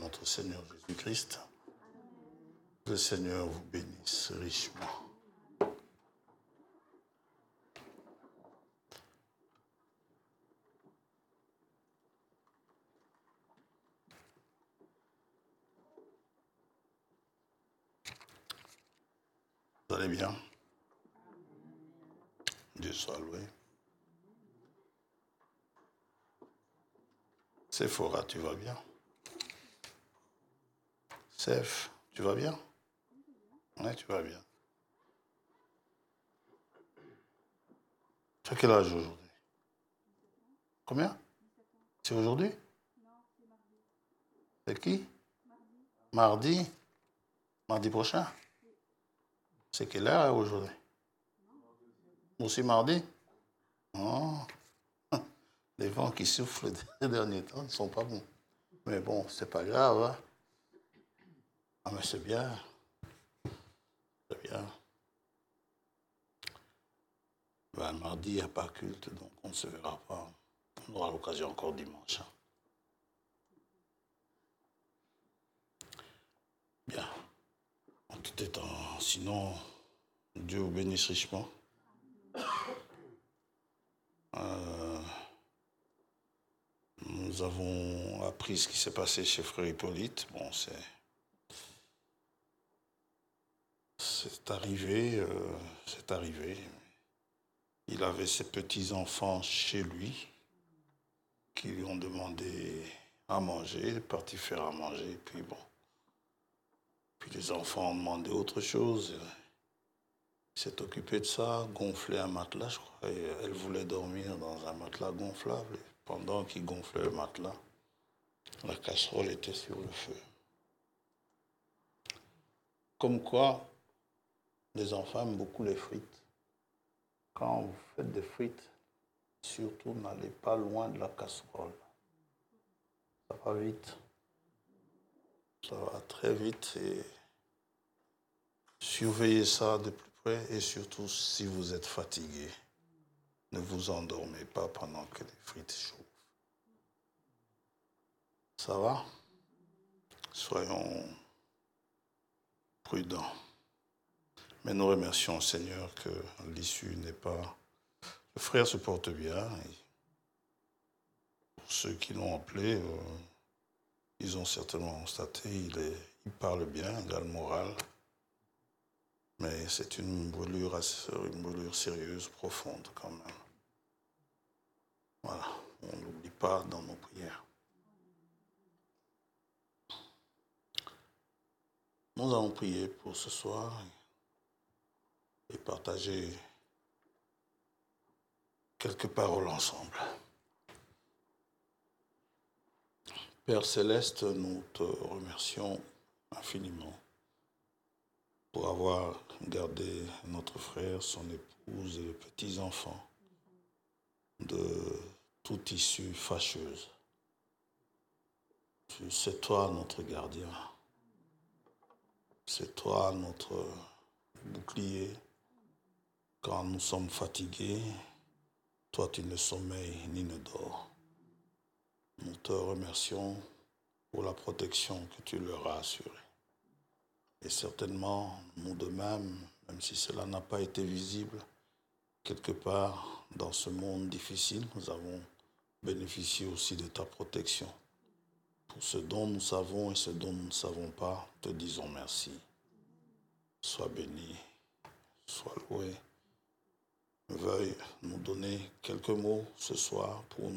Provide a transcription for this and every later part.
notre Seigneur Jésus-Christ. Le Seigneur vous bénisse richement. Vous allez bien? Dieu soit loué. Sephora, tu vas bien? Sef, tu vas bien? Oui, tu vas bien. Tu as quel âge aujourd'hui? Combien? C'est aujourd'hui? C'est qui? Mardi? Mardi prochain? C'est quelle heure aujourd'hui? Aussi mardi? Oh. Les vents qui soufflent ces derniers temps ne sont pas bons. Mais bon, c'est pas grave. Hein? Ah, mais c'est bien. C'est bien. Ben, mardi, il n'y a pas culte, donc on ne se verra pas. On aura l'occasion encore dimanche. Hein? Bien. En tout étant, sinon, Dieu vous bénisse richement. Nous avons appris ce qui s'est passé chez Frère Hippolyte. Bon, c'est arrivé, c'est arrivé. Il avait ses petits-enfants chez lui qui lui ont demandé à manger, parti faire à manger, puis bon. Puis les enfants ont demandé autre chose. Il s'est occupé de ça, gonflé un matelas, je crois, et elle voulait dormir dans un matelas gonflable. Et pendant qu'il gonflait le matelas, la casserole était sur le feu. Comme quoi, les enfants aiment beaucoup les frites. Quand vous faites des frites, surtout n'allez pas loin de la casserole. Ça va vite. Ça va très vite et surveillez ça de plus près et surtout si vous êtes fatigué, ne vous endormez pas pendant que les frites chauffent. Ça va? Soyons prudents. Mais nous remercions le Seigneur que l'issue n'est pas... Le frère se porte bien. Et pour ceux qui l'ont appelé, ils ont certainement constaté, il parle bien, il a le moral. Mais c'est une brûlure sérieuse, profonde quand même. Voilà, on n'oublie pas dans nos prières. Nous allons prier pour ce soir et partager quelques paroles ensemble. Père Céleste, nous te remercions infiniment pour avoir gardé notre frère, son épouse et les petits-enfants de toute issue fâcheuse. C'est toi notre gardien. C'est toi notre bouclier. Quand nous sommes fatigués, toi tu ne sommeilles ni ne dors. Nous te remercions pour la protection que tu leur as assurée. Et certainement, nous de même si cela n'a pas été visible, quelque part dans ce monde difficile, nous avons bénéficié aussi de ta protection. Pour ce dont nous savons et ce dont nous ne savons pas, te disons merci. Sois béni, sois loué. Veuille nous donner quelques mots ce soir pour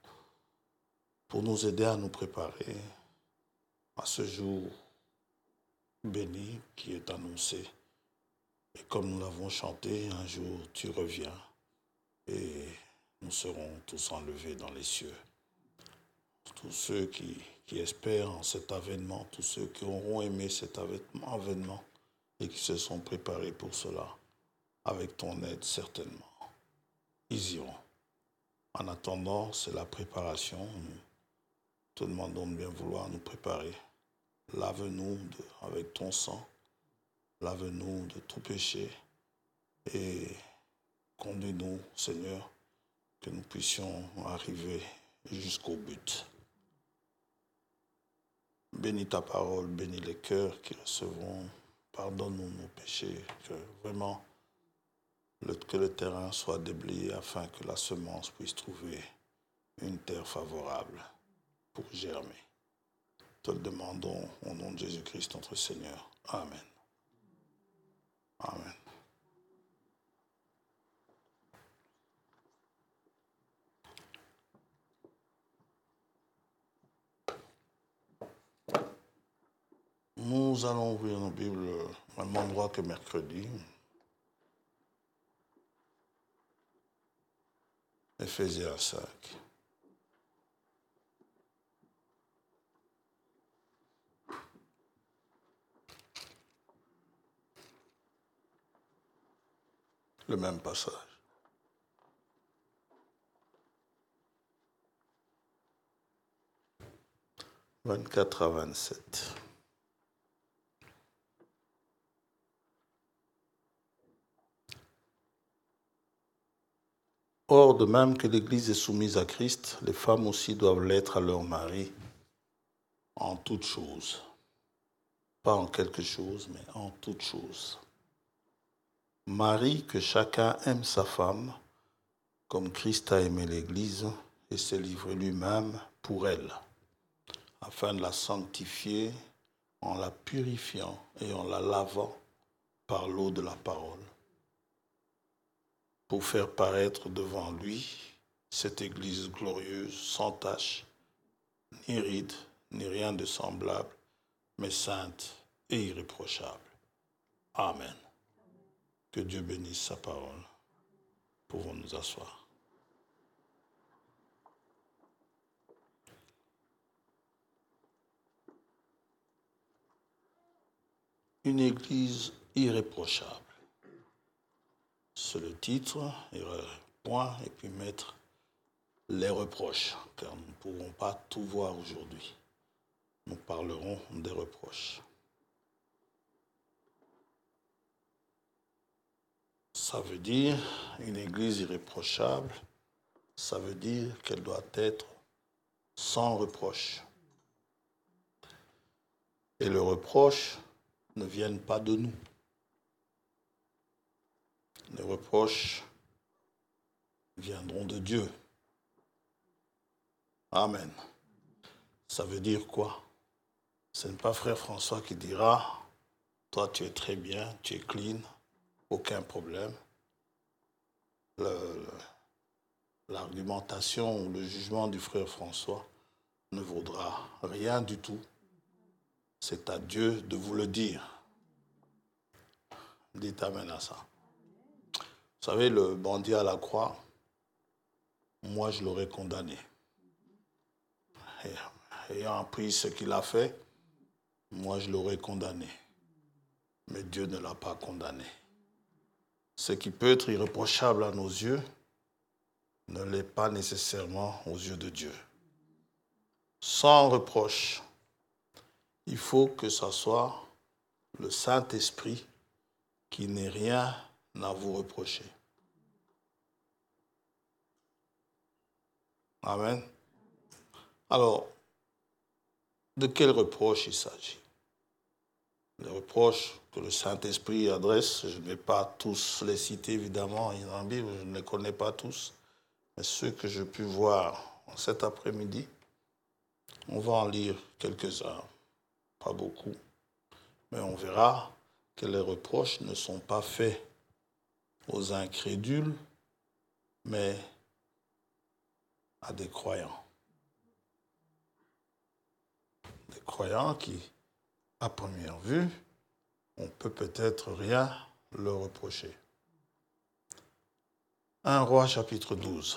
nous aider à nous préparer à ce jour béni qui est annoncé. Et comme nous l'avons chanté, un jour tu reviens et nous serons tous enlevés dans les cieux. Tous ceux qui espèrent en cet avènement, tous ceux qui auront aimé cet avènement et qui se sont préparés pour cela, avec ton aide certainement, ils iront. En attendant, c'est la préparation. Nous te demandons de bien vouloir nous préparer. Lave-nous avec ton sang, lave-nous de tout péché et conduis-nous, Seigneur, que nous puissions arriver jusqu'au but. bénis ta parole, bénis les cœurs qui recevront. Pardonne-nous nos péchés, que vraiment que le terrain soit déblayé afin que la semence puisse trouver une terre favorable pour germer. Te le demandons au nom de Jésus-Christ, notre Seigneur. Amen. Amen. Nous allons ouvrir nos Bibles au même endroit que mercredi. Éphésiens 5. Le même passage. 24 à 27. Or, de même que l'Église est soumise à Christ, les femmes aussi doivent l'être à leur mari en toutes choses. Pas en quelque chose, mais en toutes choses. Mari, que chacun aime sa femme, comme Christ a aimé l'Église et s'est livré lui-même pour elle, afin de la sanctifier en la purifiant et en la lavant par l'eau de la parole, pour faire paraître devant lui cette Église glorieuse, sans tache, ni ride, ni rien de semblable, mais sainte et irréprochable. Amen. Que Dieu bénisse sa parole. Pouvons nous asseoir. Une Église irréprochable. C'est le titre, point, et puis mettre les reproches, car nous ne pourrons pas tout voir aujourd'hui. Nous parlerons des reproches. Ça veut dire, une Église irréprochable, ça veut dire qu'elle doit être sans reproche. Et les reproches ne viennent pas de nous. Les reproches viendront de Dieu. Amen. Ça veut dire quoi? Ce n'est pas frère François qui dira « Toi, tu es très bien, tu es clean, aucun problème. » L'argumentation ou le jugement du frère François ne vaudra rien du tout. C'est à Dieu de vous le dire. Dites amen à ça. Vous savez, le bandit à la croix, moi je l'aurais condamné. Ayant appris ce qu'il a fait, moi je l'aurais condamné. Mais Dieu ne l'a pas condamné. Ce qui peut être irréprochable à nos yeux ne l'est pas nécessairement aux yeux de Dieu. Sans reproche, il faut que ce soit le Saint-Esprit qui n'ait rien à vous reprocher. Amen. Alors, de quel reproche il s'agit? Les reproches que le Saint-Esprit adresse, je ne vais pas tous les citer évidemment, il y en a dans la Bible, je ne les connais pas tous, mais ceux que j'ai pu voir cet après-midi, on va en lire quelques-uns, pas beaucoup, mais on verra que les reproches ne sont pas faits aux incrédules, mais à des croyants. Des croyants qui, à première vue, on peut peut-être rien leur reprocher. 1 Roi chapitre 12.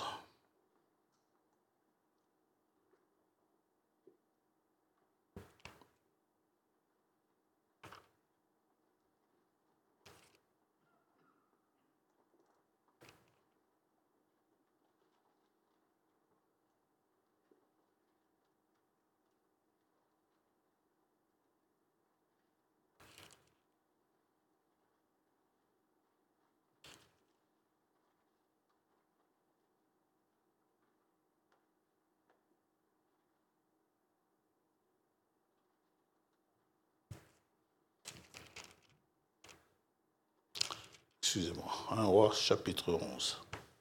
excusez-moi, 1 Roi chapitre 11.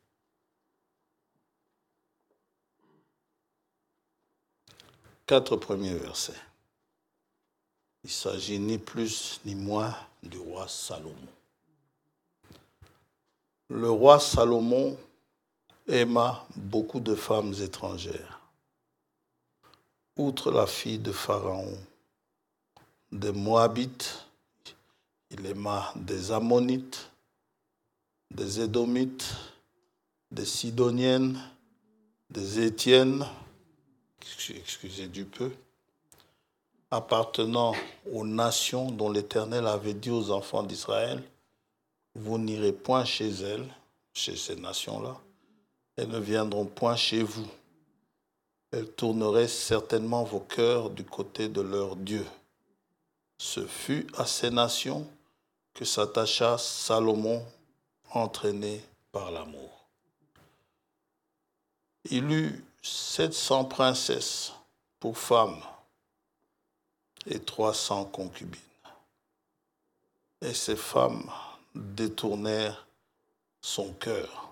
Quatre premiers versets. Il s'agit ni plus ni moins du roi Salomon. Le roi Salomon aima beaucoup de femmes étrangères. Outre la fille de Pharaon, des Moabites, il aima des Ammonites, des Édomites, des Sidoniennes, des Étiennes, excusez du peu, appartenant aux nations dont l'Éternel avait dit aux enfants d'Israël, vous n'irez point chez elles, chez ces nations-là, elles ne viendront point chez vous. Elles tourneraient certainement vos cœurs du côté de leur Dieu. Ce fut à ces nations que s'attacha Salomon, entraîné par l'amour. Il eut 700 princesses pour femmes et 300 concubines. Et ces femmes détournèrent son cœur.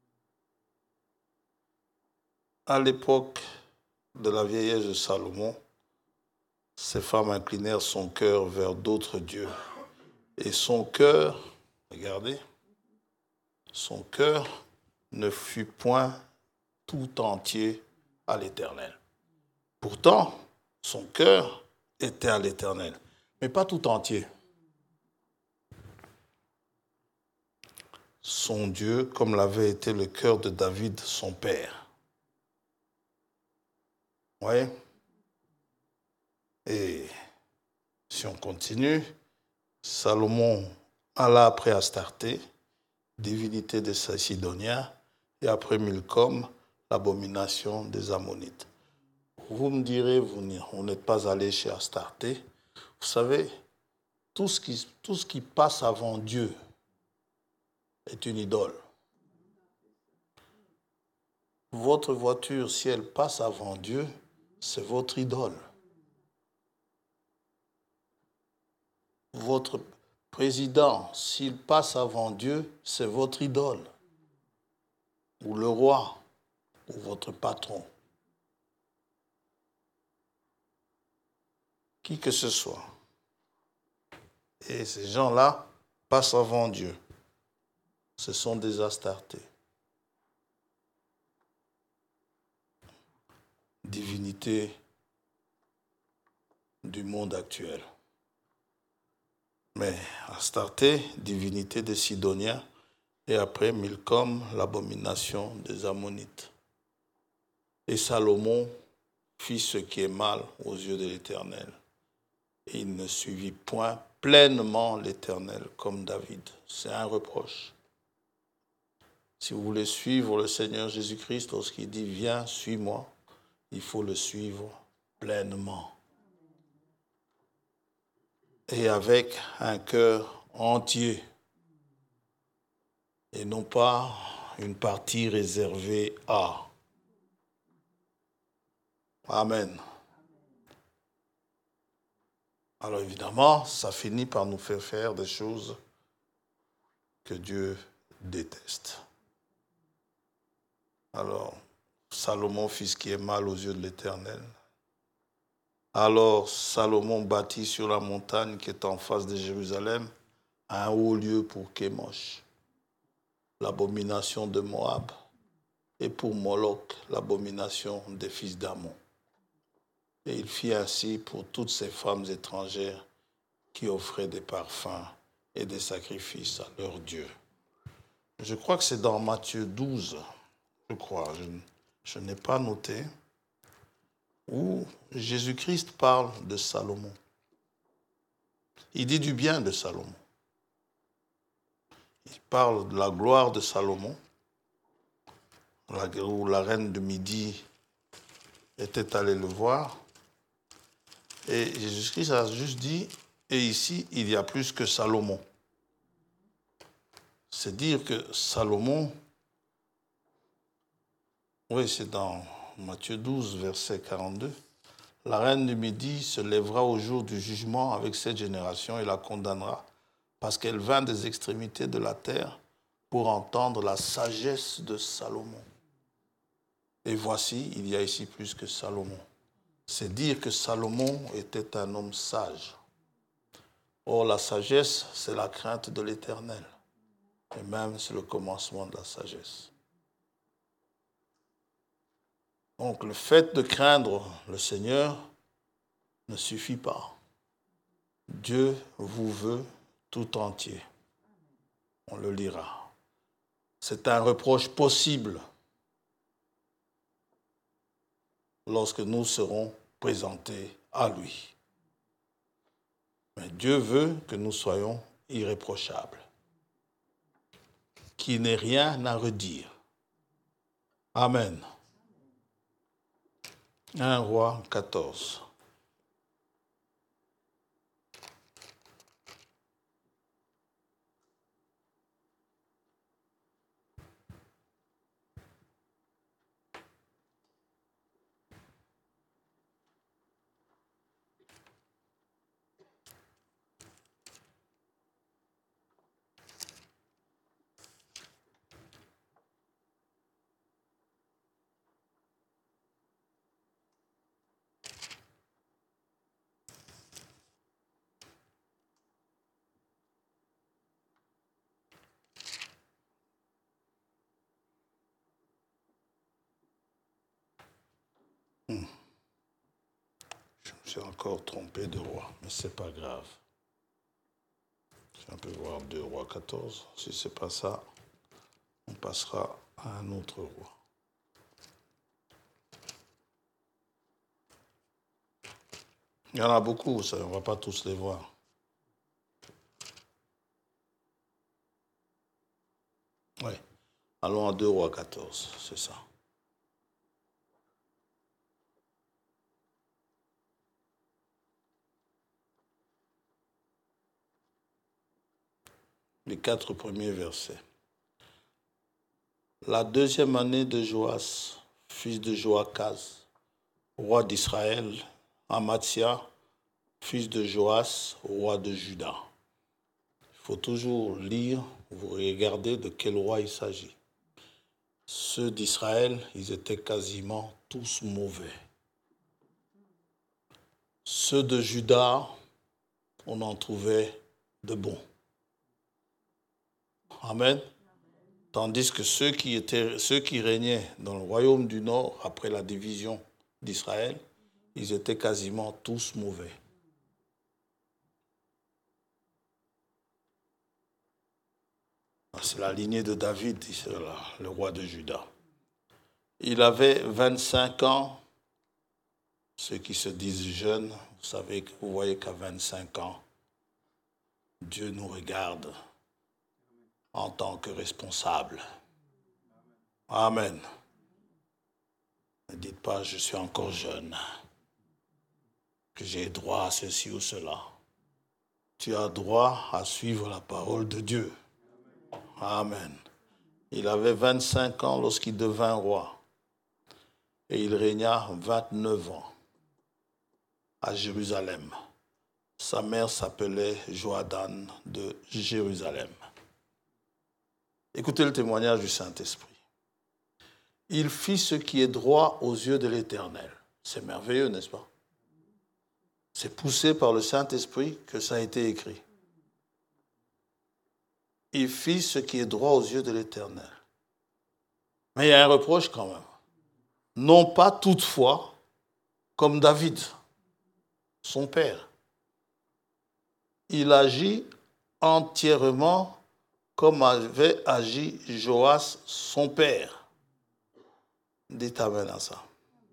À l'époque de la vieillesse de Salomon, ces femmes inclinèrent son cœur vers d'autres dieux. Et son cœur, regardez, son cœur ne fut point tout entier à l'Éternel. Pourtant, son cœur était à l'Éternel, mais pas tout entier. Son Dieu, comme l'avait été le cœur de David, son père. Oui. Et si on continue, Salomon alla après Astarté, divinité des Sidoniens, et après Milcom, l'abomination des Ammonites. Vous me direz, vous n'êtes pas allé chez Astarté. Vous savez, tout ce qui passe avant Dieu est une idole. Votre voiture, si elle passe avant Dieu, c'est votre idole. Votre président, s'il passe avant Dieu, c'est votre idole. Ou le roi, ou votre patron. Qui que ce soit. Et ces gens-là passent avant Dieu. Ce sont des Astartés. Divinité du monde actuel. Mais Astarté, divinité des Sidoniens, et après Milcom, l'abomination des Ammonites. Et Salomon fit ce qui est mal aux yeux de l'Éternel. Et il ne suivit point pleinement l'Éternel comme David. C'est un reproche. Si vous voulez suivre le Seigneur Jésus-Christ, lorsqu'il dit « Viens, suis-moi », il faut le suivre pleinement. Et avec un cœur entier. Et non pas une partie réservée à. Amen. Alors évidemment, ça finit par nous faire faire des choses que Dieu déteste. Alors, Salomon fit ce qui est mal aux yeux de l'Éternel. Alors, Salomon bâtit sur la montagne qui est en face de Jérusalem un haut lieu pour Kémosh, l'abomination de Moab, et pour Moloch, l'abomination des fils d'Ammon. Et il fit ainsi pour toutes ces femmes étrangères qui offraient des parfums et des sacrifices à leur Dieu. Je crois que c'est dans Matthieu 12, je crois, je n'ai pas noté, où Jésus-Christ parle de Salomon. Il dit du bien de Salomon. Il parle de la gloire de Salomon, où la reine de Midi était allée le voir. Et Jésus-Christ a juste dit, et ici, il y a plus que Salomon. C'est dire que Salomon, oui, c'est dans Matthieu 12, verset 42, la reine du Midi se lèvera au jour du jugement avec cette génération et la condamnera, parce qu'elle vint des extrémités de la terre pour entendre la sagesse de Salomon. Et voici, il y a ici plus que Salomon. C'est dire que Salomon était un homme sage. Or, la sagesse, c'est la crainte de l'Éternel. Et même, c'est le commencement de la sagesse. Donc, le fait de craindre le Seigneur ne suffit pas. Dieu vous veut tout entier. On le lira. C'est un reproche possible lorsque nous serons présentés à lui. Mais Dieu veut que nous soyons irréprochables, qu'il n'ait rien à redire. Amen. 1 Roi 14. Je me suis encore trompé de roi, mais ce n'est pas grave. On peut voir 2 Rois 14. Si ce n'est pas ça, on passera à un autre roi. Il y en a beaucoup, ça, on ne va pas tous les voir. Oui. Allons à 2 Rois 14, c'est ça. Les 4 premiers versets. La 2e année de Joas, fils de Joachaz, roi d'Israël, Amathia, fils de Joas, roi de Juda. Il faut toujours lire, vous regardez de quel roi il s'agit. Ceux d'Israël, ils étaient quasiment tous mauvais. Ceux de Juda, on en trouvait de bons. Amen. Tandis que ceux qui régnaient dans le royaume du Nord, après la division d'Israël, ils étaient quasiment tous mauvais. C'est la lignée de David, le roi de Juda. Il avait 25 ans. Ceux qui se disent jeunes, vous voyez qu'à 25 ans, Dieu nous regarde en tant que responsables. Amen. Ne dites pas, je suis encore jeune, que j'ai droit à ceci ou cela. Tu as droit à suivre la parole de Dieu. Amen. Il avait 25 ans lorsqu'il devint roi. Et il régna 29 ans à Jérusalem. Sa mère s'appelait Joadan de Jérusalem. Écoutez le témoignage du Saint-Esprit. Il fit ce qui est droit aux yeux de l'Éternel. C'est merveilleux, n'est-ce pas? C'est poussé par le Saint-Esprit que ça a été écrit. Il fit ce qui est droit aux yeux de l'Éternel. Mais il y a un reproche quand même. Non pas toutefois comme David, son père. Il agit entièrement comme avait agi Joas, son père. Dites amen à ça.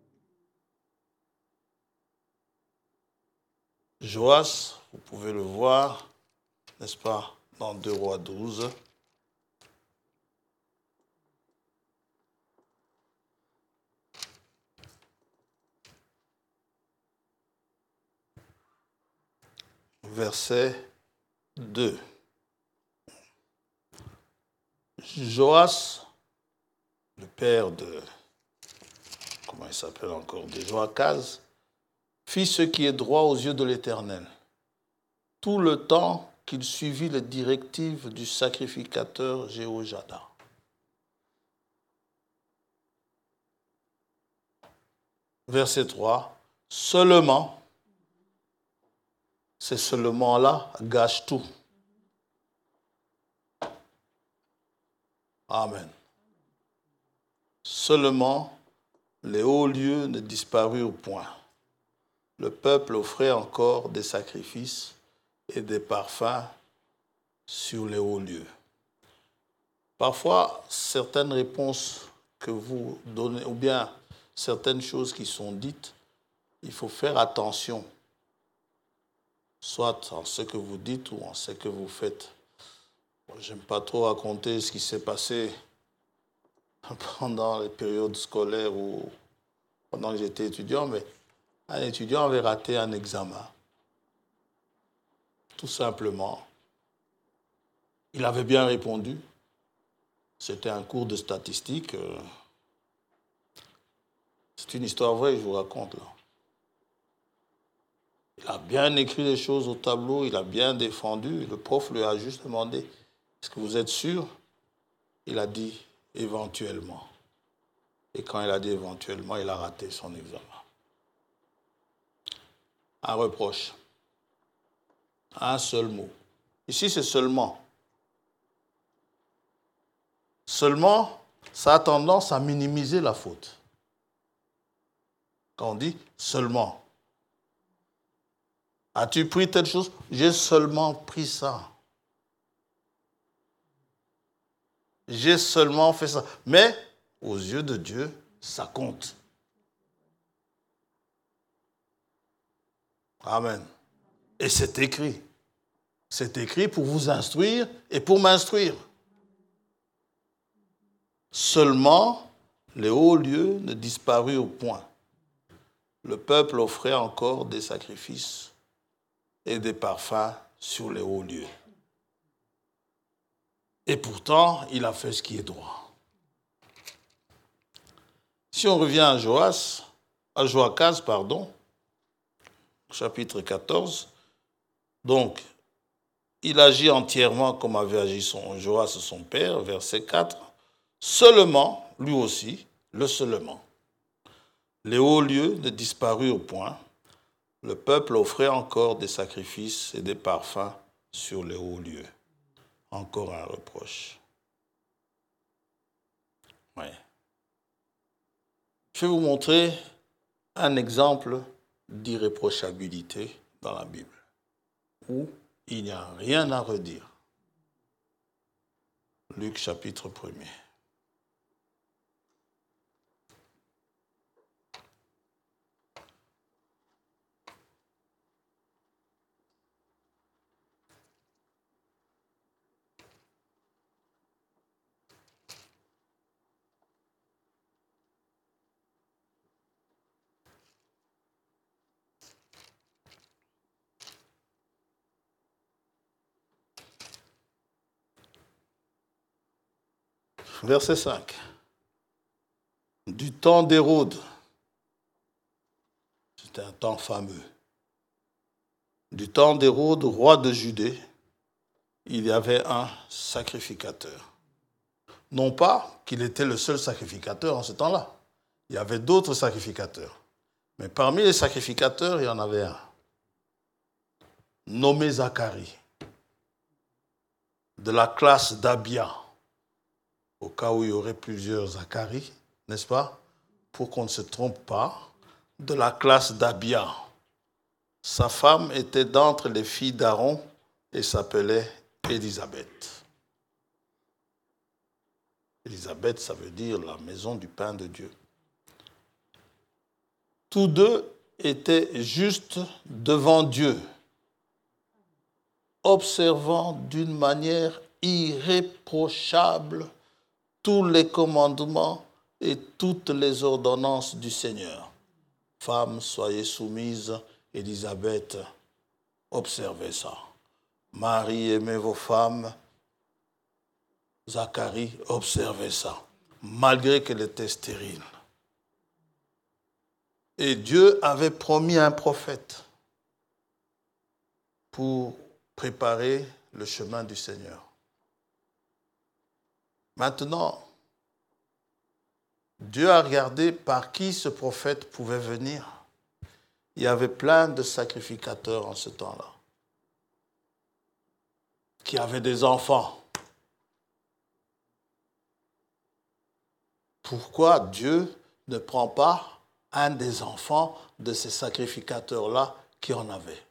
Joas, vous pouvez le voir, n'est-ce pas, dans 2 Rois 12. Verset 2. Joas, le père de, comment il s'appelle encore, de Joachaz, fit ce qui est droit aux yeux de l'Éternel. Tout le temps qu'il suivit les directives du sacrificateur Jéhojada. Verset 3. Seulement, ces seulement-là gâchent tout. Amen. Seulement, les hauts lieux ne disparurent point. Le peuple offrait encore des sacrifices et des parfums sur les hauts lieux. Parfois, certaines réponses que vous donnez, ou bien certaines choses qui sont dites, il faut faire attention, soit en ce que vous dites ou en ce que vous faites. Je n'aime pas trop raconter ce qui s'est passé pendant les périodes scolaires ou pendant que j'étais étudiant, mais un étudiant avait raté un examen. Tout simplement. Il avait bien répondu. C'était un cours de statistique. C'est une histoire vraie que je vous raconte là. Il a bien écrit les choses au tableau, il a bien défendu. Le prof lui a juste demandé, est-ce que vous êtes sûr? Il a dit éventuellement. Et quand il a dit éventuellement, il a raté son examen. Un reproche. Un seul mot. Ici, c'est seulement. Seulement, ça a tendance à minimiser la faute. Quand on dit seulement. As-tu pris telle chose? J'ai seulement pris ça. J'ai seulement fait ça. Mais, aux yeux de Dieu, ça compte. Amen. Et c'est écrit. C'est écrit pour vous instruire et pour m'instruire. Seulement, les hauts lieux ne disparurent point. Le peuple offrait encore des sacrifices et des parfums sur les hauts lieux. Et pourtant, il a fait ce qui est droit. Si on revient à Joachaz, chapitre 14, donc, il agit entièrement comme avait agi Joas, son père, verset 4. Seulement, lui aussi, le seulement. Les hauts lieux ne disparurent point. Le peuple offrait encore des sacrifices et des parfums sur les hauts lieux. Encore un reproche. Oui. Je vais vous montrer un exemple d'irréprochabilité dans la Bible, où il n'y a rien à redire. Luc chapitre 1er. Verset 5. Du temps d'Hérode, c'était un temps fameux. Du temps d'Hérode, roi de Judée, il y avait un sacrificateur. Non pas qu'il était le seul sacrificateur en ce temps-là. Il y avait d'autres sacrificateurs. Mais parmi les sacrificateurs, il y en avait un, nommé Zacharie, de la classe d'Abia, au cas où il y aurait plusieurs Zacharie, n'est-ce pas? Pour qu'on ne se trompe pas, de la classe d'Abia. Sa femme était d'entre les filles d'Aaron et s'appelait Élisabeth. Élisabeth, ça veut dire la maison du pain de Dieu. Tous deux étaient justes devant Dieu, observant d'une manière irréprochable tous les commandements et toutes les ordonnances du Seigneur. Femmes, soyez soumises. Élisabeth, observez ça. Marie, aimez vos femmes. Zacharie, observez ça. Malgré qu'elle était stérile. Et Dieu avait promis un prophète pour préparer le chemin du Seigneur. Maintenant, Dieu a regardé par qui ce prophète pouvait venir. Il y avait plein de sacrificateurs en ce temps-là, qui avaient des enfants. Pourquoi Dieu ne prend pas un des enfants de ces sacrificateurs-là qui en avaient?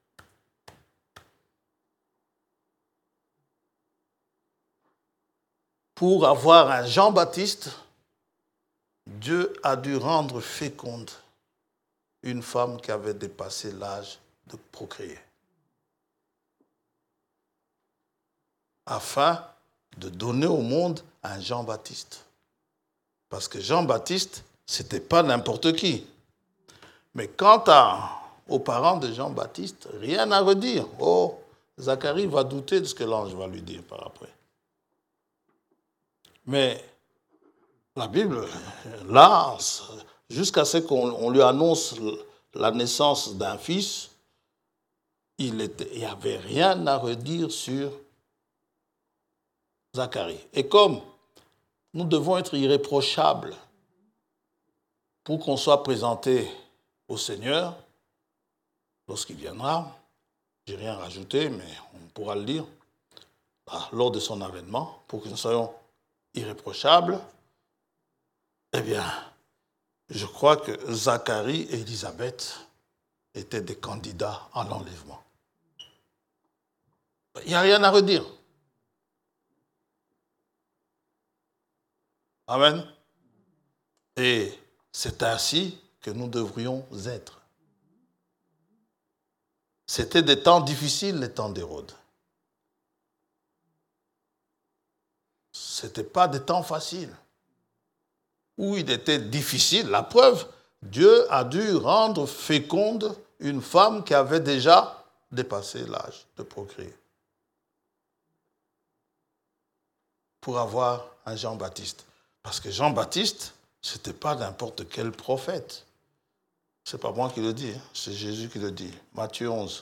Pour avoir un Jean-Baptiste, Dieu a dû rendre féconde une femme qui avait dépassé l'âge de procréer, afin de donner au monde un Jean-Baptiste. Parce que Jean-Baptiste, ce n'était pas n'importe qui. Mais quant aux parents de Jean-Baptiste, rien à redire. Oh, Zacharie va douter de ce que l'ange va lui dire par après. Mais la Bible, là, jusqu'à ce qu'on lui annonce la naissance d'un fils, il n'y avait rien à redire sur Zacharie. Et comme nous devons être irréprochables pour qu'on soit présenté au Seigneur lorsqu'il viendra, je n'ai rien rajouté, mais on pourra le lire lors de son avènement, pour que nous soyons irréprochables. Eh bien, je crois que Zacharie et Élisabeth étaient des candidats à l'enlèvement. Il n'y a rien à redire. Amen. Et c'est ainsi que nous devrions être. C'était des temps difficiles, les temps d'Hérode. Ce n'était pas des temps faciles. Où il était difficile, la preuve, Dieu a dû rendre féconde une femme qui avait déjà dépassé l'âge de procréer, pour avoir un Jean-Baptiste. Parce que Jean-Baptiste, ce n'était pas n'importe quel prophète. Ce n'est pas moi qui le dis, c'est Jésus qui le dit. Matthieu 11.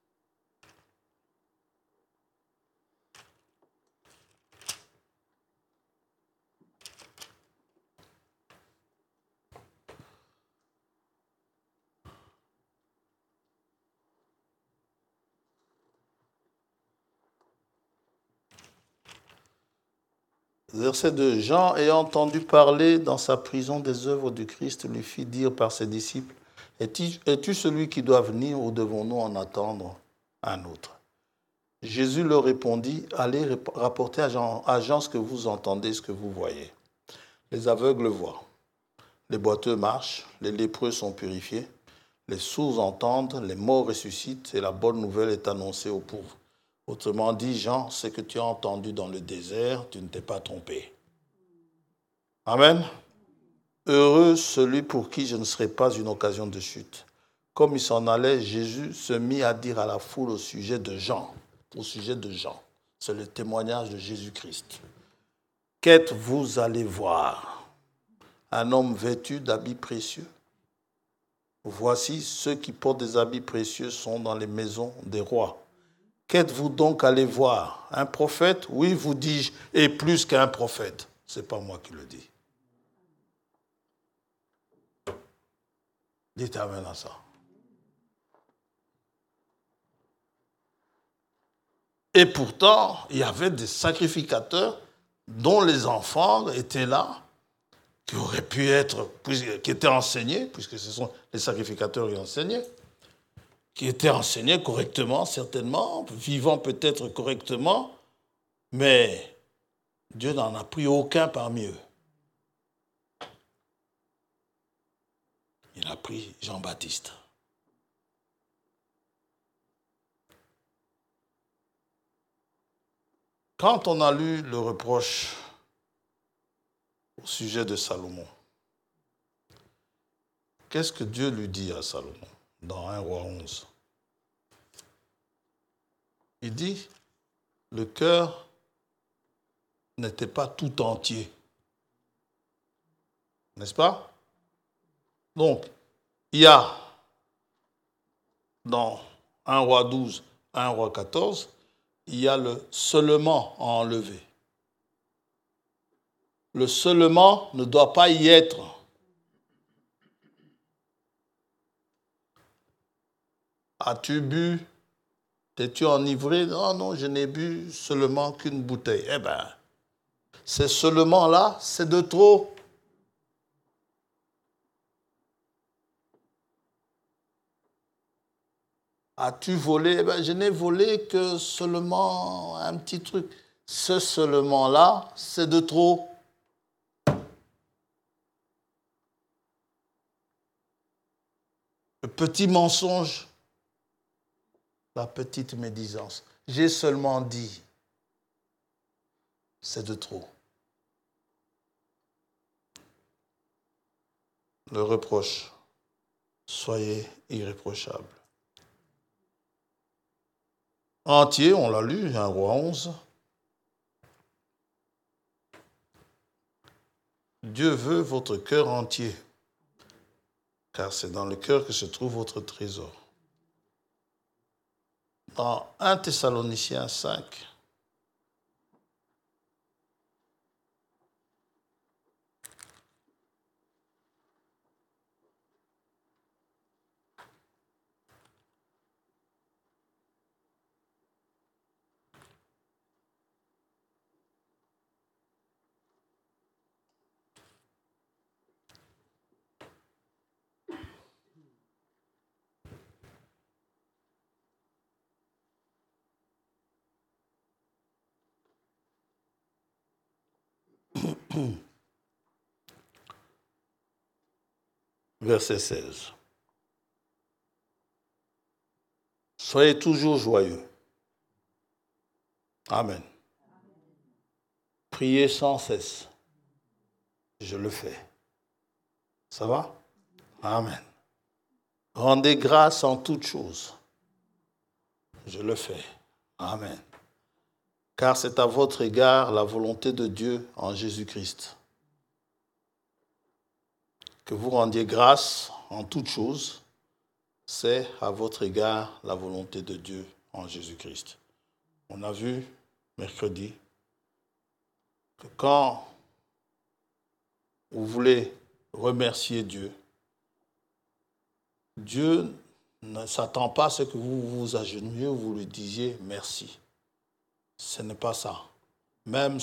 Verset 2. Jean, ayant entendu parler dans sa prison des œuvres du Christ, lui fit dire par ses disciples, es-tu celui qui doit venir ou devons-nous en attendre un autre? Jésus leur répondit, allez rapporter à Jean ce que vous entendez, ce que vous voyez. Les aveugles voient, les boiteux marchent, les lépreux sont purifiés, les sourds entendent, les morts ressuscitent et la bonne nouvelle est annoncée aux pauvres. Autrement dit, Jean, ce que tu as entendu dans le désert, tu ne t'es pas trompé. Amen. Heureux celui pour qui je ne serai pas une occasion de chute. Comme il s'en allait, Jésus se mit à dire à la foule au sujet de Jean. Au sujet de Jean. C'est le témoignage de Jésus-Christ. Qu'êtes-vous allé voir? Un homme vêtu d'habits précieux? Voici, ceux qui portent des habits précieux sont dans les maisons des rois. Qu'êtes-vous donc allé voir? Un prophète? Oui, vous dis-je, et plus qu'un prophète. Ce n'est pas moi qui le dis. Dites amen à ça. Et pourtant, il y avait des sacrificateurs dont les enfants étaient là, qui auraient pu être, qui étaient enseignés, puisque ce sont les sacrificateurs qui enseignaient, qui étaient enseignés correctement, certainement, vivant peut-être correctement, mais Dieu n'en a pris aucun parmi eux. Il a pris Jean-Baptiste. Quand on a lu le reproche au sujet de Salomon, qu'est-ce que Dieu lui dit à Salomon dans 1 Roi 11? Il dit, le cœur n'était pas tout entier. N'est-ce pas? Donc, il y a dans 1 Roi 12 1 Roi 14, il y a le seulement à enlever. Le seulement ne doit pas y être. As-tu bu? T'es-tu enivré? Non, non, je n'ai bu seulement qu'une bouteille. Eh bien, c'est seulement là, c'est de trop. As-tu volé? Eh bien, je n'ai volé que seulement un petit truc. Ce seulement-là, c'est de trop. Le petit mensonge, la petite médisance. J'ai seulement dit, c'est de trop. Le reproche, soyez irréprochables. Entier, on l'a lu, 1 Roi 11. Dieu veut votre cœur entier, car c'est dans le cœur que se trouve votre trésor. Dans 1 Thessaloniciens 5, verset 16. Soyez toujours joyeux. Amen. Priez sans cesse. Je le fais. Ça va? Amen. Rendez grâce en toutes choses. Je le fais. Amen. Car c'est à votre égard la volonté de Dieu en Jésus-Christ. Que vous rendiez grâce en toutes choses, c'est à votre égard la volonté de Dieu en Jésus-Christ. On a vu mercredi que quand vous voulez remercier Dieu, Dieu ne s'attend pas à ce que vous vous agenouillez ou vous lui disiez merci. Ce n'est pas ça. Même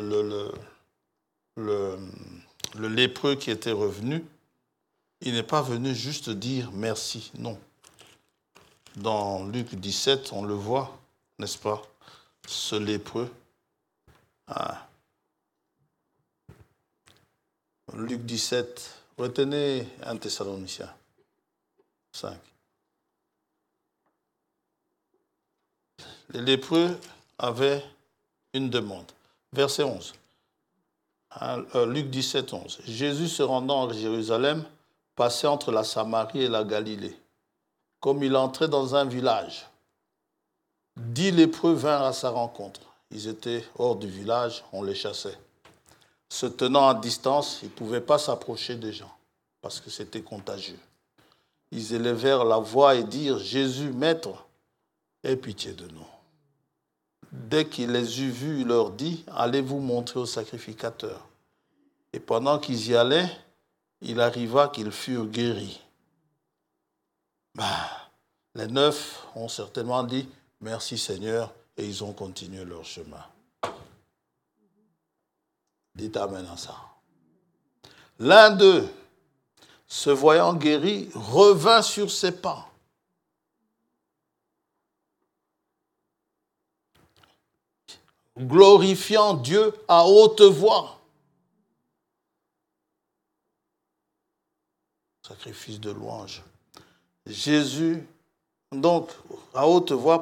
le lépreux qui était revenu, il n'est pas venu juste dire merci, non. Dans Luc 17, on le voit, n'est-ce pas? Ce lépreux. Ah. Luc 17, retenez 1 Thessaloniciens 5. Les lépreux avaient une demande. Verset 11. Luc 17, 11. Jésus se rendant à Jérusalem, passait entre la Samarie et la Galilée. Comme il entrait dans un village, 10 lépreux vinrent à sa rencontre. Ils étaient hors du village, on les chassait. Se tenant à distance, ils ne pouvaient pas s'approcher des gens parce que c'était contagieux. Ils élevèrent la voix et dirent « Jésus, Maître, aie pitié de nous ». Dès qu'il les eut vus, il leur dit « Allez vous montrer au sacrificateur ». Et pendant qu'ils y allaient, il arriva qu'ils furent guéris. Les 9 ont certainement dit « Merci Seigneur » et ils ont continué leur chemin. Dites amen à ça. L'un d'eux, se voyant guéri, revint sur ses pas. Glorifiant Dieu à haute voix. Sacrifice de louange. Jésus, donc, à haute voix,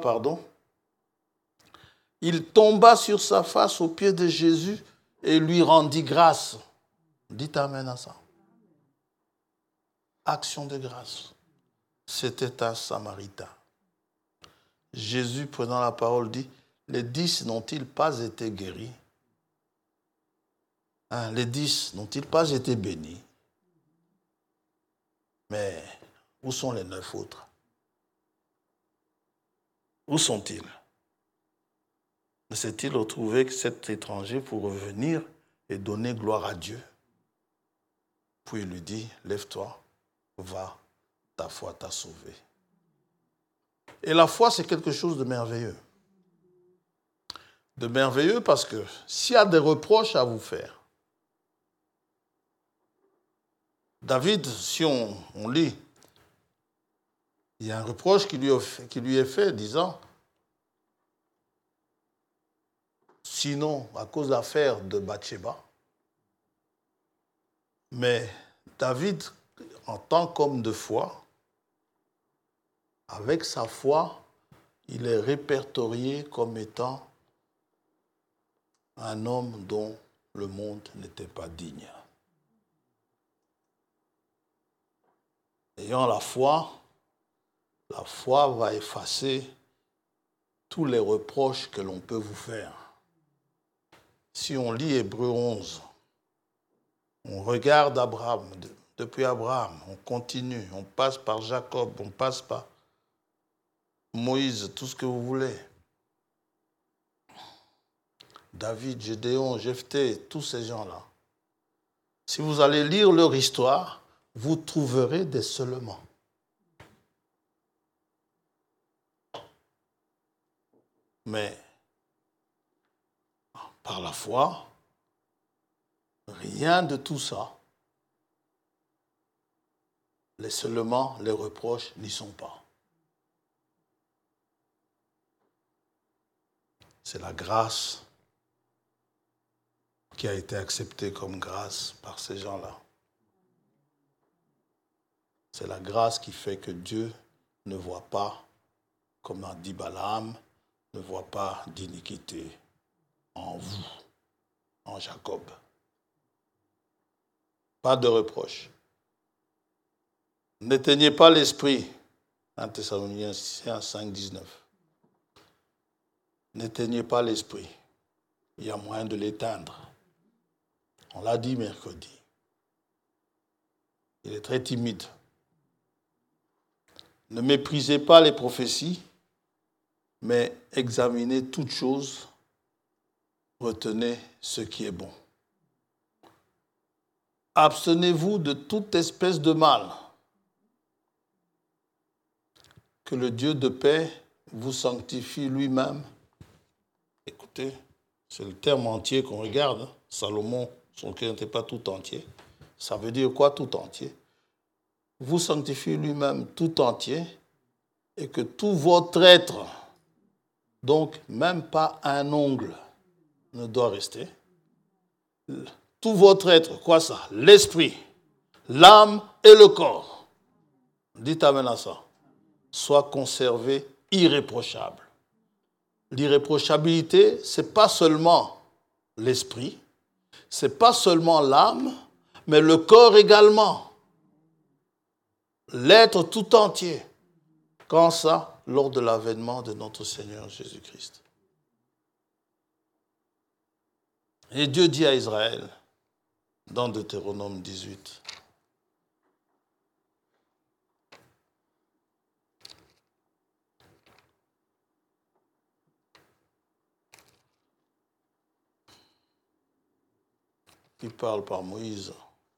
il tomba sur sa face aux pieds de Jésus et lui rendit grâce. Dites amen à ça. Action de grâce. C'était un Samaritain. Jésus, prenant la parole, dit, les 10 n'ont-ils pas été guéris? Les 10 n'ont-ils pas été bénis? Mais où sont les 9 autres? Où sont-ils? Ne s'est-il retrouvé que cet étranger pour revenir et donner gloire à Dieu? Puis il lui dit, lève-toi, va, ta foi t'a sauvé. Et la foi, c'est quelque chose de merveilleux. De merveilleux parce que s'il y a des reproches à vous faire, David, si on lit, il y a un reproche qui lui est fait disant, sinon à cause de l'affaire de Bathsheba, mais David, en tant qu'homme de foi, avec sa foi, il est répertorié comme étant un homme dont le monde n'était pas digne. Ayant la foi va effacer tous les reproches que l'on peut vous faire. Si on lit Hébreux 11, on regarde Abraham, depuis Abraham, on continue, on passe par Jacob, on passe par Moïse, tout ce que vous voulez. David, Gédéon, Jephthé, tous ces gens-là. Si vous allez lire leur histoire, vous trouverez des seulements. Mais par la foi, rien de tout ça, les seulements, les reproches n'y sont pas. C'est la grâce qui a été acceptée comme grâce par ces gens-là. C'est la grâce qui fait que Dieu ne voit pas, comme a dit Balaam, ne voit pas d'iniquité en vous, en Jacob. Pas de reproche. N'éteignez pas l'esprit. 1 Thessaloniciens 5, 19. N'éteignez pas l'esprit. Il y a moyen de l'éteindre. On l'a dit mercredi. Il est très timide. Ne méprisez pas les prophéties, mais examinez toutes choses, retenez ce qui est bon. Abstenez-vous de toute espèce de mal. Que le Dieu de paix vous sanctifie lui-même. Écoutez, c'est le terme entier qu'on regarde. Salomon, son cœur n'était pas tout entier. Ça veut dire quoi tout entier? Vous sanctifie lui-même tout entier et que tout votre être, donc même pas un ongle, ne doit rester. Tout votre être, quoi ça? L'esprit, l'âme et le corps. Dites amen à ça. Soit conservé irréprochable. L'irréprochabilité, ce n'est pas seulement l'esprit, ce n'est pas seulement l'âme, mais le corps également. L'être tout entier. Quand ça? Lors de l'avènement de notre Seigneur Jésus-Christ. Et Dieu dit à Israël, dans Deutéronome 18, il parle par Moïse.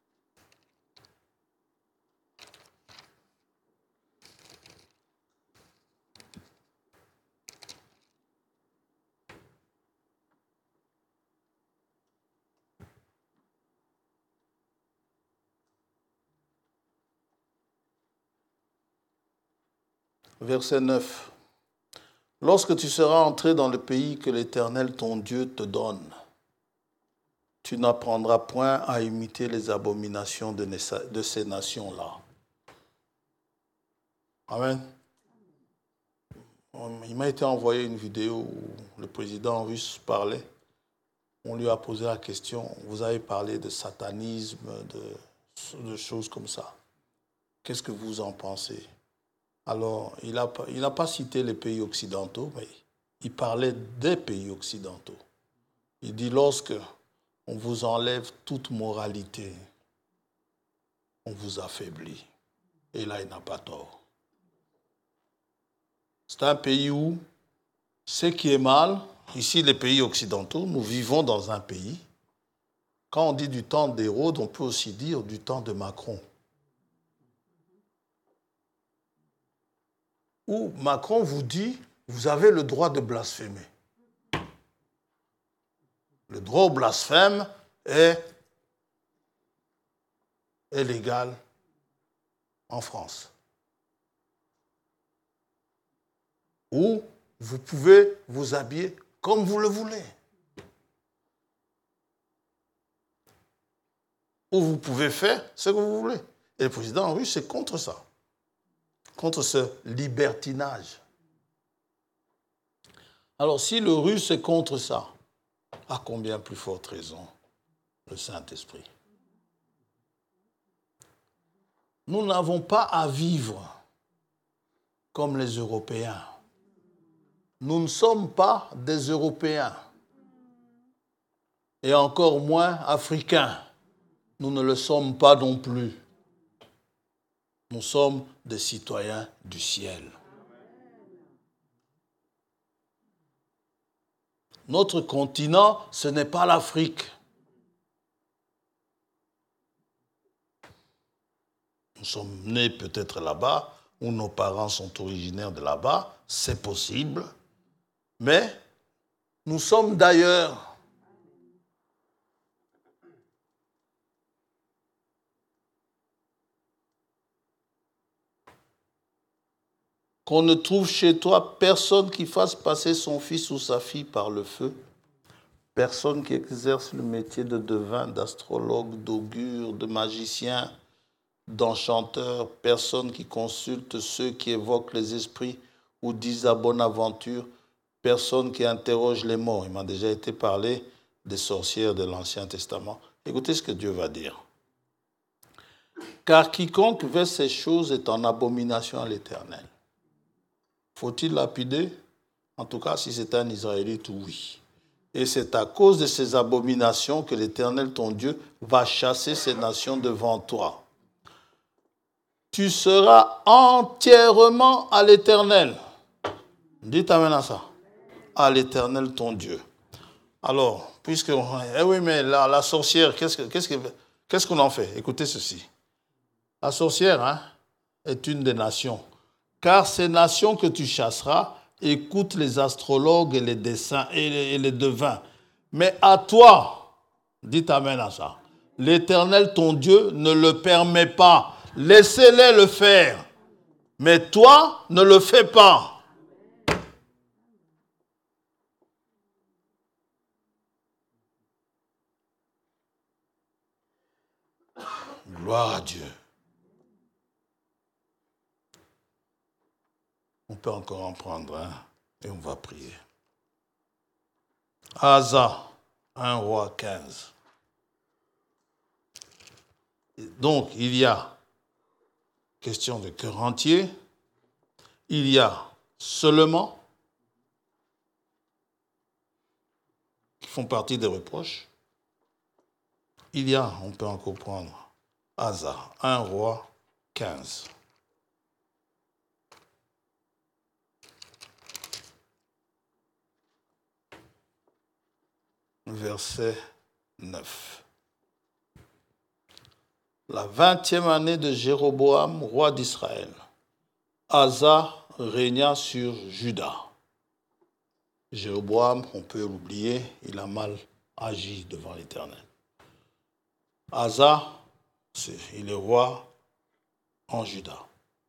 Verset 9. Lorsque tu seras entré dans le pays que l'Éternel ton Dieu te donne, tu n'apprendras point à imiter les abominations de ces nations-là. Amen. Il m'a été envoyé une vidéo où le président russe parlait. On lui a posé la question, vous avez parlé de satanisme, de choses comme ça. Qu'est-ce que vous en pensez? Alors, il n'a pas cité les pays occidentaux, mais il parlait des pays occidentaux. Il dit, lorsque on vous enlève toute moralité, on vous affaiblit. Et là, il n'a pas tort. C'est un pays où Ce qui est mal, ici les pays occidentaux, nous vivons dans un pays, quand on dit du temps d'Hérode, on peut aussi dire du temps de Macron. Où Macron vous dit, vous avez le droit de blasphémer. Le droit au blasphème est légal en France. Ou vous pouvez vous habiller comme vous le voulez. Ou vous pouvez faire ce que vous voulez. Et le président russe, c'est contre ça. Contre ce libertinage. Alors, si le russe est contre ça, à combien plus forte raison le Saint-Esprit? Nous n'avons pas à vivre comme les Européens. Nous ne sommes pas des Européens. Et encore moins Africains. Nous ne le sommes pas non plus. Nous sommes des citoyens du ciel. Notre continent, ce n'est pas l'Afrique. Nous sommes nés peut-être là-bas, ou nos parents sont originaires de là-bas, c'est possible, mais nous sommes d'ailleurs. Qu'on ne trouve chez toi personne qui fasse passer son fils ou sa fille par le feu, personne qui exerce le métier de devin, d'astrologue, d'augure, de magicien, d'enchanteur, personne qui consulte ceux qui évoquent les esprits ou disent à bonne aventure, personne qui interroge les morts. Il m'a déjà été parlé des sorcières de l'Ancien Testament. Écoutez ce que Dieu va dire. Car quiconque fait ces choses est en abomination à l'Éternel. Faut-il lapider? En tout cas, si c'est un Israélite, oui. Et c'est à cause de ces abominations que l'Éternel, ton Dieu, va chasser ces nations devant toi. Tu seras entièrement à l'Éternel. Dites amen à ça. À l'Éternel, ton Dieu. Alors, puisque... Eh oui, mais la sorcière, qu'est-ce qu'on en fait? Écoutez ceci. La sorcière est une des nations. Car ces nations que tu chasseras écoutent les astrologues et les desseins et les devins. Mais à toi, dites amen à ça, l'Éternel, ton Dieu, ne le permet pas. Laissez-les le faire. Mais toi, ne le fais pas. Gloire à Dieu. On peut encore en prendre un et on va prier. Asa, 1 roi 15. Donc, il y a question de cœur entier, il y a seulement, qui font partie des reproches, il y a, on peut encore prendre, Asa, 1 roi 15. Verset 9. La 20e année de Jéroboam, roi d'Israël, Asa régna sur Juda. Jéroboam, on peut l'oublier, il a mal agi devant l'Éternel. Asa, il est roi en Juda.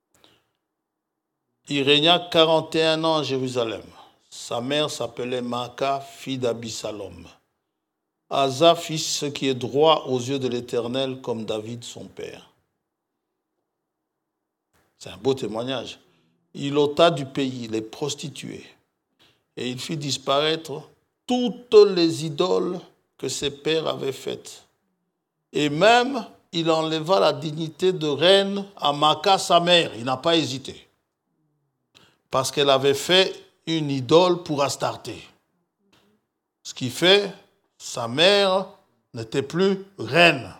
Il régna 41 ans à Jérusalem. Sa mère s'appelait Maaka, fille d'Abissalom. Asa fit ce qui est droit aux yeux de l'Éternel, comme David son père. C'est un beau témoignage. Il ôta du pays les prostituées et il fit disparaître toutes les idoles que ses pères avaient faites. Et même, il enleva la dignité de reine à Maaka, sa mère. Il n'a pas hésité. Parce qu'elle avait fait une idole pour Astarté. Ce qui fait... Sa mère n'était plus reine.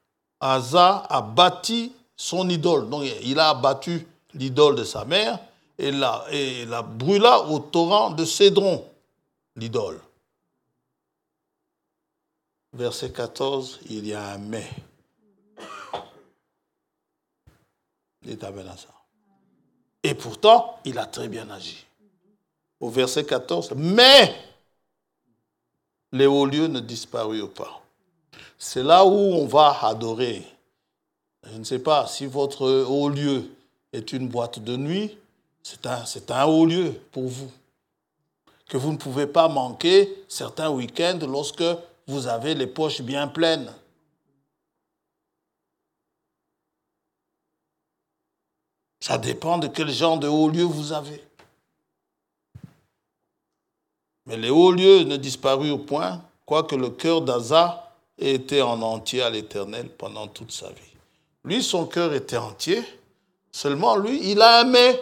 Asa a bâti son idole. Donc, il a abattu l'idole de sa mère et la brûla au torrent de Cédron, l'idole. Verset 14, il y a un mais. Dites amen à ça. Et pourtant, il a très bien agi. Au verset 14, mais les hauts lieux ne disparurent pas. C'est là où on va adorer. Je ne sais pas si votre haut lieu est une boîte de nuit, c'est un haut lieu pour vous. Que vous ne pouvez pas manquer certains week-ends lorsque vous avez les poches bien pleines. Ça dépend de quel genre de haut lieu vous avez. Mais les hauts lieux ne disparurent point, quoique le cœur d'Asa ait été en entier à l'Éternel pendant toute sa vie. Lui, son cœur était entier, seulement lui, il a un mais.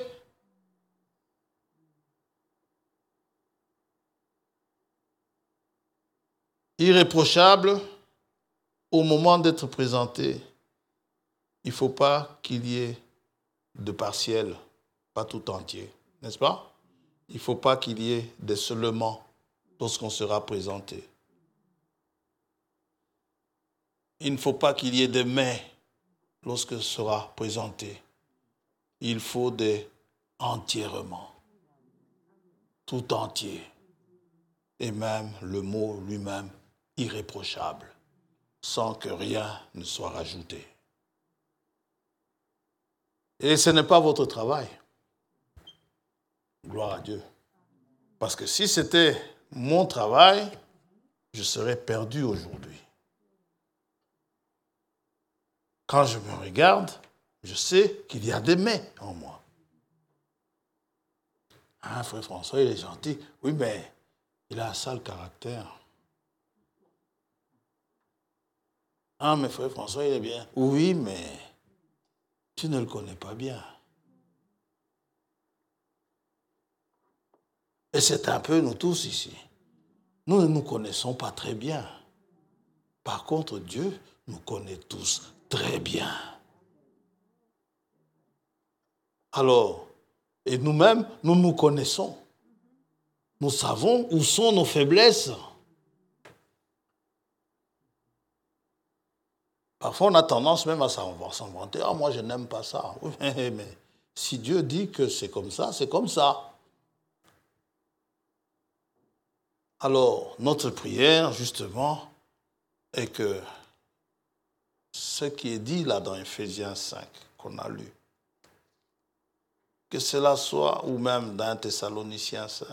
Irréprochable au moment d'être présenté. Il ne faut pas qu'il y ait de partiel, pas tout entier, n'est-ce pas? Il ne faut pas qu'il y ait des seulements lorsqu'on sera présenté. Il ne faut pas qu'il y ait des mais lorsque sera présenté. Il faut des entièrement, tout entier. Et même le mot lui-même, irréprochable, sans que rien ne soit rajouté. Et ce n'est pas votre travail. Gloire à Dieu. Parce que si c'était mon travail, je serais perdu aujourd'hui. Quand je me regarde, je sais qu'il y a des mais en moi. Ah, frère François, il est gentil. Oui, mais il a un sale caractère. Ah, mais frère François, il est bien. Oui, mais tu ne le connais pas bien. Et c'est un peu nous tous ici. Nous ne nous connaissons pas très bien. Par contre, Dieu nous connaît tous très bien. Alors, et nous-mêmes, nous nous connaissons. Nous savons où sont nos faiblesses. Parfois, on a tendance même à s'en vanter. Ah, moi, je n'aime pas ça. Oui, mais si Dieu dit que c'est comme ça, c'est comme ça. Alors, notre prière, justement, est que ce qui est dit là dans Éphésiens 5, qu'on a lu, que cela soit, ou même dans Thessaloniciens 5,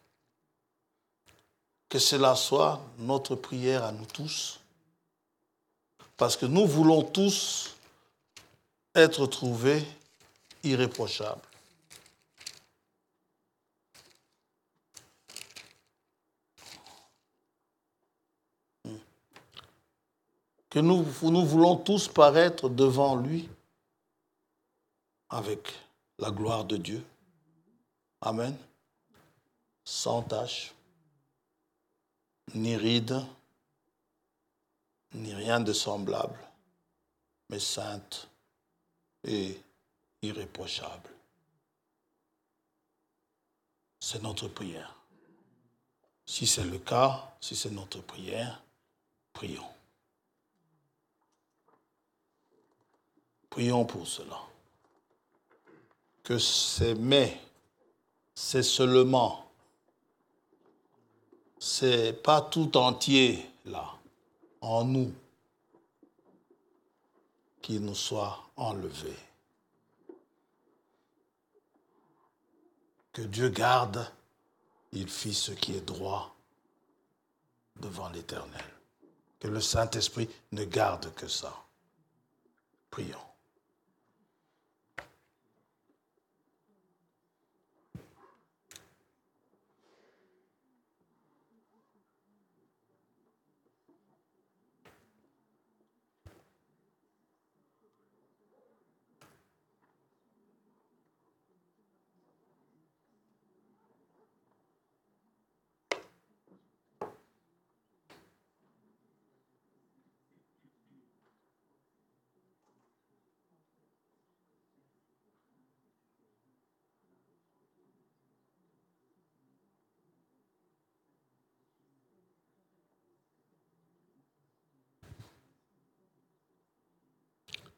que cela soit notre prière à nous tous, parce que nous voulons tous être trouvés irréprochables. Que nous voulons tous paraître devant lui avec la gloire de Dieu. Amen. Sans tache, ni ride, ni rien de semblable, mais sainte et irréprochable. C'est notre prière. Si c'est le cas, si c'est notre prière, prions. Prions pour cela. Que ces mais, ces seulement, c'est pas tout entier là, en nous, qui nous soit enlevé. Que Dieu garde, il fit ce qui est droit devant l'Éternel. Que le Saint-Esprit ne garde que ça. Prions.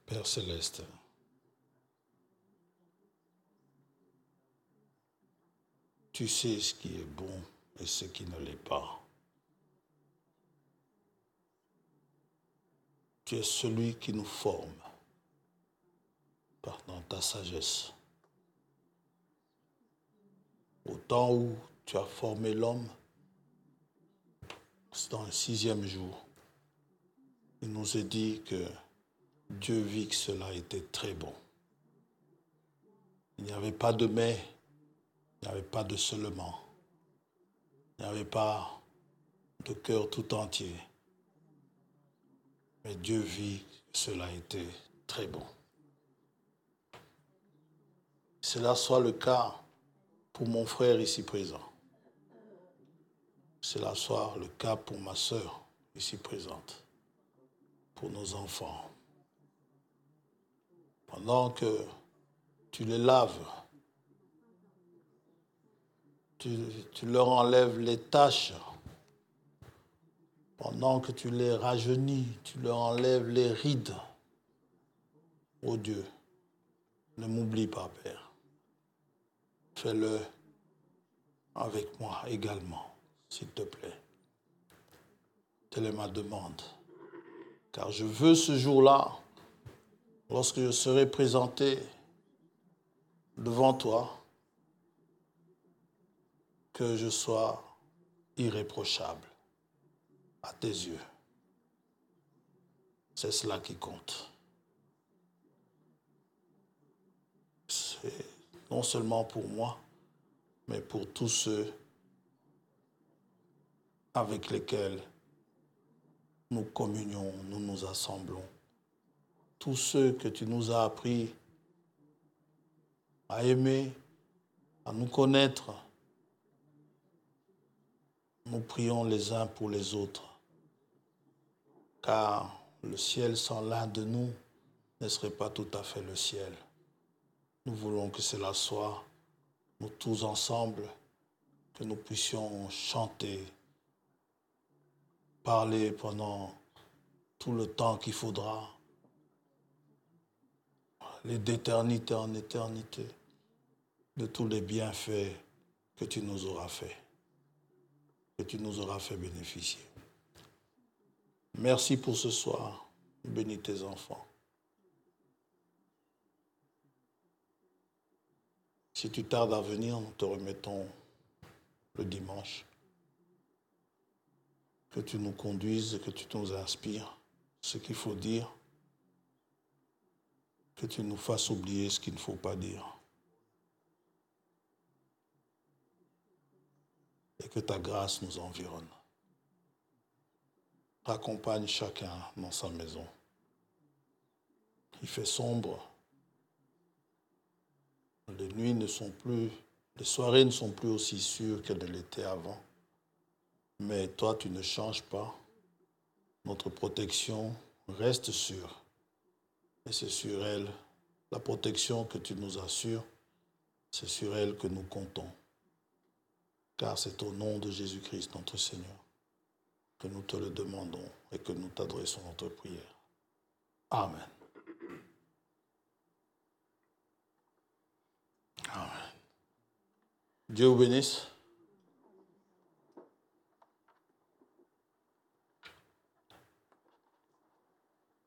Père céleste, tu sais ce qui est bon et ce qui ne l'est pas. Tu es celui qui nous forme par ta sagesse. Au temps où tu as formé l'homme, c'est dans le 6e jour, il nous est dit que Dieu vit que cela était très bon. Il n'y avait pas de mais, il n'y avait pas de seulement, il n'y avait pas de cœur tout entier. Mais Dieu vit que cela était très bon. Que cela soit le cas pour mon frère ici présent. Que cela soit le cas pour ma sœur ici présente, pour nos enfants. Pendant que tu les laves, tu leur enlèves les taches. Pendant que tu les rajeunis, tu leur enlèves les rides. Oh Dieu, ne m'oublie pas, Père. Fais-le avec moi également, s'il te plaît. Telle est ma demande. Car je veux ce jour-là, lorsque je serai présenté devant toi, que je sois irréprochable à tes yeux. C'est cela qui compte. C'est non seulement pour moi, mais pour tous ceux avec lesquels nous communions, nous nous assemblons. Tous ceux que tu nous as appris à aimer, à nous connaître. Nous prions les uns pour les autres, car le ciel sans l'un de nous ne serait pas tout à fait le ciel. Nous voulons que cela soit, nous tous ensemble, que nous puissions chanter, parler pendant tout le temps qu'il faudra, les d'éternité en éternité, de tous les bienfaits que tu nous auras faits, que tu nous auras fait bénéficier. Merci pour ce soir. Bénis tes enfants. Si tu tardes à venir, nous te remettons le dimanche. Que tu nous conduises, que tu nous inspires ce qu'il faut dire, que tu nous fasses oublier ce qu'il ne faut pas dire. Et que ta grâce nous environne. Accompagne chacun dans sa maison. Il fait sombre. Les nuits ne sont plus, les soirées ne sont plus aussi sûres qu'elles ne l'étaient avant. Mais toi, tu ne changes pas. Notre protection reste sûre. Et c'est sur elle, la protection que tu nous assures, c'est sur elle que nous comptons. Car c'est au nom de Jésus-Christ, notre Seigneur, que nous te le demandons et que nous t'adressons notre prière. Amen. Amen. Dieu vous bénisse.